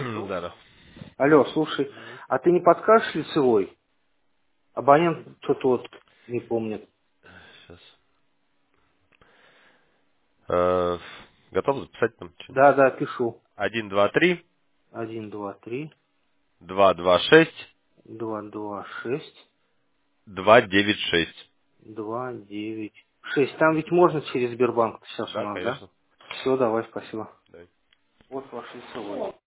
Да, да. Алло, слушай, а ты не подскажешь лицевой? Абонент что-то вот не помнит. Сейчас. Готов записать там что-нибудь? Да, да, пишу. 1, 2, 3, 1, 2, 3, 2, 2, 6, 2, 2, 6, 2, 9, 6. 2, 9, 6. Там ведь можно через Сбербанк сейчас у Да, нас, да? конечно. Все, давай, спасибо. Да. Вот ваш лицевой.